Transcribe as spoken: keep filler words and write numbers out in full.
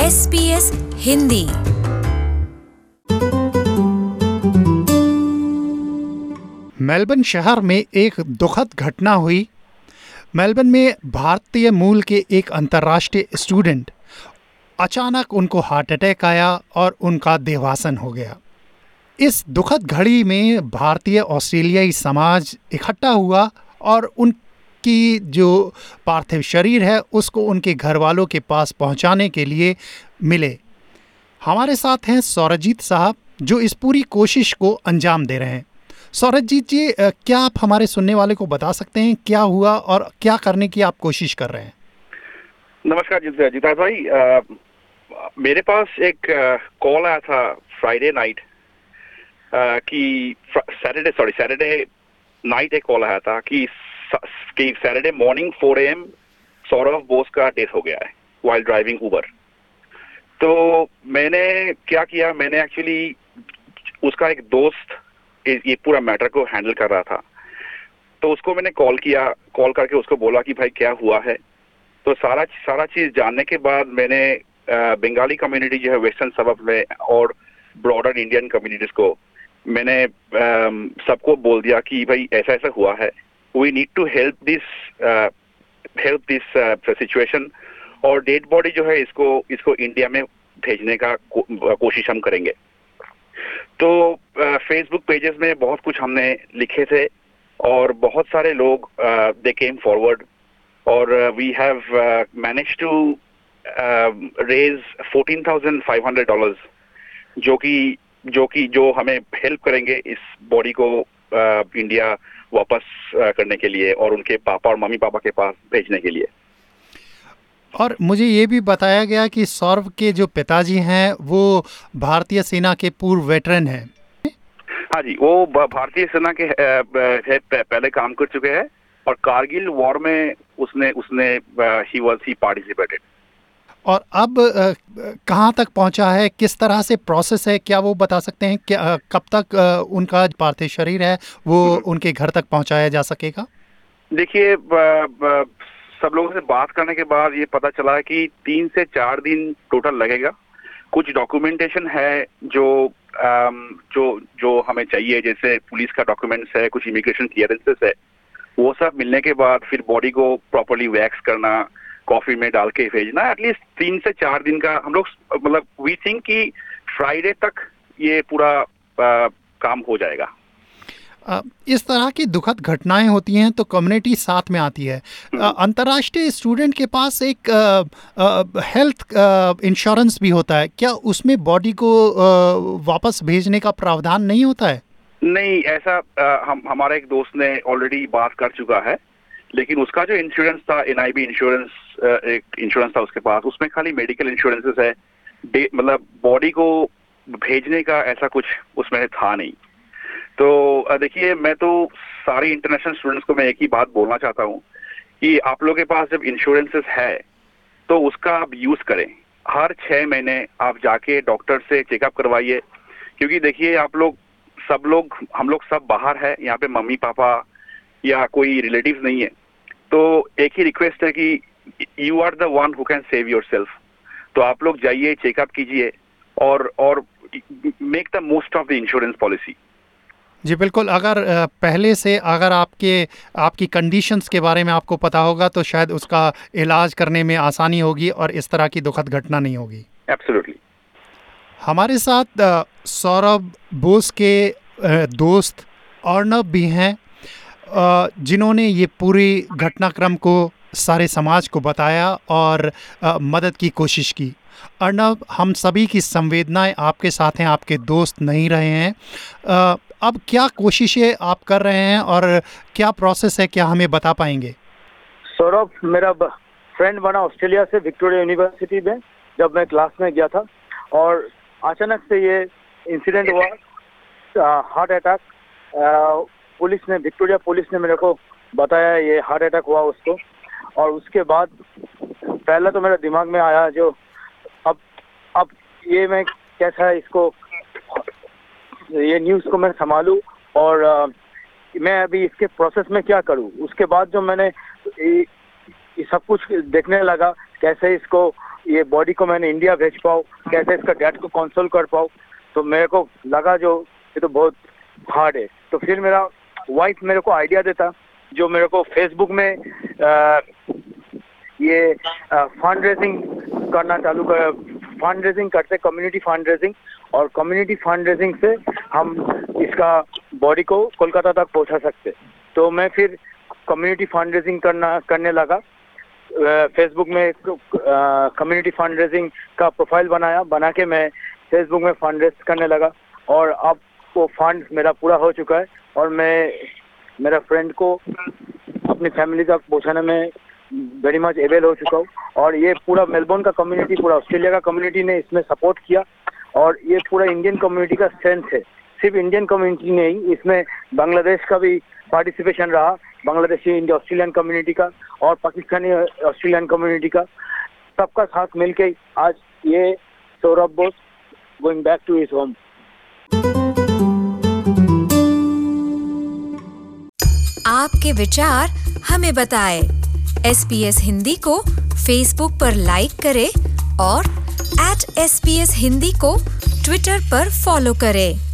S B S Hindi. Melbourne शहर में एक दुखद घटना हुई। मेलबर्न में भारतीय मूल के एक अंतर्राष्ट्रीय स्टूडेंट, अचानक उनको हार्ट अटैक आया और उनका देहावसान हो गया। इस दुखद घड़ी में भारतीय ऑस्ट्रेलियाई समाज इकट्ठा हुआ और उनकी जो पार्थिव शरीर है उसको उनके घर वालों के पास पहुंचाने के लिए मिले। हमारे साथ हैं सौरजीत साहब, जो इस पूरी कोशिश को अंजाम दे रहे हैं। सौरजीत जी, क्या आप हमारे सुनने वाले को बता सकते हैं क्या हुआ और क्या करने की आप कोशिश कर रहे हैं? नमस्कार जिता भाई, आ, मेरे पास एक कॉल आया था फ्राइडे नाइट कि सैटरडे सॉरी सैटरडे नाइट एक कॉल आया था कि कि Saturday morning four A M Saurabh Bose का डेथ हो गया है वाइल ड्राइविंग उबर। तो मैंने क्या किया, मैंने एक्चुअली उसका एक दोस्त ये पूरा मैटर को हैंडल कर रहा था, तो उसको मैंने कॉल किया, कॉल करके उसको बोला कि भाई क्या हुआ है। तो सारा सारा चीज जानने के बाद मैंने बंगाली कम्युनिटी जो है वेस्टर्न सबब में और ब्रॉडर इंडियन कम्युनिटीज को मैंने सबको बोल दिया कि भाई ऐसा ऐसा हुआ है, we need to help this help this situation, और डेड बॉडी जो है इसको इसको इंडिया में भेजने का को, कोशिश हम करेंगे। तो फेसबुक पेजेस में बहुत कुछ हमने लिखे थे और बहुत सारे लोग दे केम फॉरवर्ड, और we have manage to raise fourteen thousand five hundred dollars, जो कि जो कि जो हमें हेल्प करेंगे इस बॉडी को uh, इंडिया वापस uh, करने के लिए और उनके पापा और मम्मी पापा के पास भेजने के लिए। और मुझे ये भी बताया गया कि सौरभ के जो पिताजी हैं वो भारतीय सेना के पूर्व वेटरन हैं। हाँ जी, वो भारतीय सेना के है, पहले काम कर चुके हैं और कारगिल वॉर में उसने उसने ही वाज ही पार्टिसिपेटेड। और अब कहाँ तक पहुँचा है, किस तरह से प्रोसेस है, क्या वो बता सकते हैं? क्या कब तक उनका पार्थिव शरीर है वो उनके घर तक पहुँचाया जा सकेगा? देखिए, सब लोगों से बात करने के बाद ये पता चला है कि तीन से चार दिन टोटल लगेगा। कुछ डॉक्यूमेंटेशन है जो जो जो हमें चाहिए, जैसे पुलिस का डॉक्यूमेंट्स है, कुछ इमिग्रेशन क्लियरेंसेस है, वो सब मिलने के बाद फिर बॉडी को प्रॉपर्ली वैक्स करना, कॉफी में डाल के भेजना, एटलीस्ट तीन से चार दिन का हम लोग मतलब वी थिंक कि फ्राइडे तक ये पूरा आ, काम हो जाएगा। इस तरह की दुखद घटनाएं होती हैं तो कम्युनिटी साथ में आती है। अंतर्राष्ट्रीय स्टूडेंट के पास एक हेल्थ इंश्योरेंस भी होता है, क्या उसमें बॉडी को आ, वापस भेजने का प्रावधान नहीं होता है? नहीं, ऐसा आ, हम हमारा एक दोस्त ने ऑलरेडी बात कर चुका है, लेकिन उसका जो इंश्योरेंस था, एन आई बी इंश्योरेंस एक इंश्योरेंस था उसके पास, उसमें खाली मेडिकल इंश्योरेंसेस है, मतलब बॉडी को भेजने का ऐसा कुछ उसमें था नहीं। तो देखिए, मैं तो सारे इंटरनेशनल स्टूडेंट्स को मैं एक ही बात बोलना चाहता हूँ कि आप लोगों के पास जब इंश्योरेंसेस है तो उसका आप यूज करें। हर छह महीने आप जाके डॉक्टर से चेकअप करवाइए, क्योंकि देखिए आप लोग सब लोग हम लोग सब बाहर है, यहाँ पे मम्मी पापा या कोई रिलेटिव नहीं है, तो एक ही रिक्वेस्ट है कि you are the one who can save yourself. तो आप लोग जाइए, चेकअप कीजिए और और make the most of the insurance policy. जी बिल्कुल, अगर पहले से अगर आपके आपकी कंडीशंस के बारे में आपको पता होगा तो शायद उसका इलाज करने में आसानी होगी और इस तरह की दुखद घटना नहीं होगी। एब्सोल्युटली। हमारे साथ सौरभ बोस के दोस्त अर्नब भी हैं, जिन्होंने ये पूरी घटनाक्रम को सारे समाज को बताया और मदद की कोशिश की। अर्नब, हम सभी की संवेदनाएं आपके साथ हैं, आपके दोस्त नहीं रहे हैं। अब क्या कोशिशें आप कर रहे हैं और क्या प्रोसेस है, क्या हमें बता पाएंगे? सौरभ मेरा फ्रेंड बना ऑस्ट्रेलिया से, विक्टोरिया यूनिवर्सिटी में जब मैं क्लास में गया था, और अचानक से ये इंसिडेंट हुआ, हार्ट अटैक। पुलिस ने, विक्टोरिया पुलिस ने मेरे को बताया ये हार्ट अटैक हुआ उसको, और उसके बाद पहले तो मेरे दिमाग में आया जो अब अब ये मैं कैसा इसको ये न्यूज़ को मैं संभालूं और आ, मैं अभी इसके प्रोसेस में क्या करूं। उसके बाद जो मैंने ये, ये सब कुछ देखने लगा, कैसे इसको ये बॉडी को मैंने इंडिया भेज पाऊँ, कैसे इसका डैड को कंसोल कर पाऊँ। तो मेरे को लगा जो ये तो बहुत हार्ड है। तो फिर मेरा वाइफ मेरे को आइडिया देता, जो मेरे को फेसबुक में आ, ये फंड रेजिंग करना चालू कर, फंड रेजिंग करते, कम्युनिटी फंड रेजिंग, और कम्युनिटी फंड रेजिंग से हम इसका बॉडी को कोलकाता तक पहुंचा सकते। तो मैं फिर कम्युनिटी फंड रेजिंग करना करने लगा। फेसबुक में कम्युनिटी फंड रेजिंग का प्रोफाइल बनाया, बना के मैं फेसबुक में फंड रेज करने लगा, और अब वो फंड मेरा पूरा हो चुका है, और मैं मेरा फ्रेंड को अपनी फैमिली तक पहुंचाने में वेरी मच एबल हो चुका हूँ। और ये पूरा मेलबोर्न का कम्युनिटी, पूरा ऑस्ट्रेलिया का कम्युनिटी ने इसमें सपोर्ट किया, और ये पूरा इंडियन कम्युनिटी का स्ट्रेंथ है। सिर्फ इंडियन कम्युनिटी नहीं, इसमें बांग्लादेश का भी पार्टिसिपेशन रहा, बांग्लादेशी इंडिया ऑस्ट्रेलियन कम्युनिटी का और पाकिस्तानी ऑस्ट्रेलियन कम्युनिटी का, सबका साथ मिलके आज ये Saurabh Bose going back to his home. आपके विचार हमें बताएं। एस बी एस हिंदी को फेसबुक पर लाइक करें और at S B S Hindi को ट्विटर पर फॉलो करें।